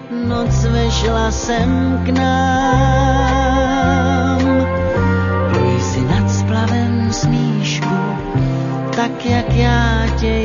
noc vešla sem k nám. Pluj si nad splavem smíšku, tak jak já tě